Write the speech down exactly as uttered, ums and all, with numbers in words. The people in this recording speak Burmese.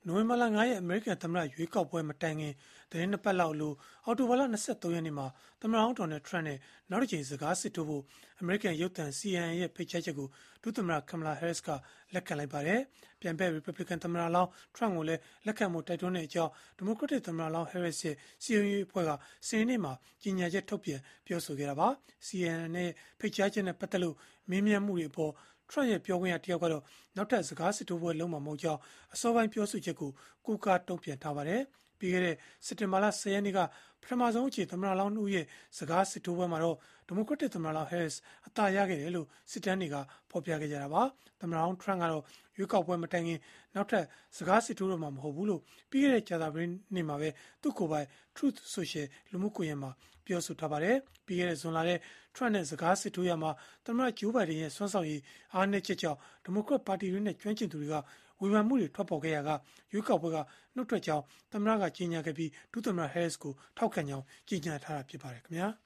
နိုဝင်ဘာလ ၅ ရက် အမေရိကန်သမ္မတရွေးကောက်ပွဲမတိုင်ခင်သတင်းနှစ်ပတ်လောက်အလိုအောက်တိုဘာလ ၂၃ ရက်နေ့မှာသမ္မတဟောင်းဒေါ်နယ်ထရန့်နဲ့နောက်တစ်ကြိမ်စကားစစ်ထိုးဖို့အမေရိကန်ရုပ်သံ စီ အန် အန် ရဲ့ဖိတ်ကြားချက်ကိုဒုသမ္မတ Kamala Harris ကလက်ခံလိုက်ပါတယ်။ပြိုင်ဘက် Republican သမ္မတလောင်းထရန့်ကိုလည်းလက်ခံဖို့တိုက်တွန်းတဲ့အကြောင်း Democratic သမ္မတလောင်း Harris ရဲ့စည်းရုံးရေးအဖွဲ့ကစနေနေ့မှာကြေညာချက်ထုတ်ပြန်ပြောဆိုခဲ့တာပါ။ စီ အန် အန် ရဲ့ဖိတ်ကြားချက်နဲ့ပတ်သက်လို့မေးမြန်းမှုတွေအပေါ်ထရန့်ရဲ့ပြောခွင့်ရတယောက်ကတော့နောက်ထပ်စကားစစ်ထိုးပွဲလုပ်မှာမဟုတ်ကြောင်းအစောပိုင်းပြောဆိုချက်ကိုကိုးကားတုံ့ပြန်ထားပါတယ်။ပြီးခဲ့တဲ့စက်တင်ဘာလ ၁၀ ရက်နေ့ကပထမဆုံးအကြိမ်သမ္မတလောင်းနှစ်ဦးရဲ့စကားစစ်ထိုးပွဲမှာတော့ဒီမိုကရက်တစ်သမ္မတလောင်း Harris အသာရခဲ့တယ်လို့စစ်တမ်းတွေကဖော်ပြခဲ့ကြတာပါ။သမ္မတလောင်းထရန့်ကတော့ရွေးကောက်ပွဲမတိုင်ခင်နောက်ထပ်စကားစစ်ထိုးတော့မှာမဟုတ်ဘူးလို့ပြီးခဲ့တဲ့ကြာသပတေးနေ့မှာပဲသူ့ကိုယ်ပိုင် Truth Social လူမှုကွန်ရက်မှာပြောဆိုထားပါတယ်။ပြီးခဲ့တဲ့ဇွန်လထဲထရန့်နဲ့စကားစစ်ထိုးရမှာသမ္မတဂျိုးဘိုင်ဒန်ရဲ့စွမ်းဆောင်ရည်အားနည်းချက်ကြောင့်ဒီမိုကရက်ပါတီတွေနဲ့ကျွမ်းကျင်သူတွေကဝေဖန်မှုတွေထွက်ပေါ်ခဲ့ရာကရွေးကောက်ပွဲကနှုတ်ထွက်ကြောင်းသမ္မတကကြေညာခဲ့ပြီးဒုသမ္မတ Harris ကိုထောက်ခံကြောင်းကြေညာထားတာဖြစ်ပါတယ်ခင်ဗျာ။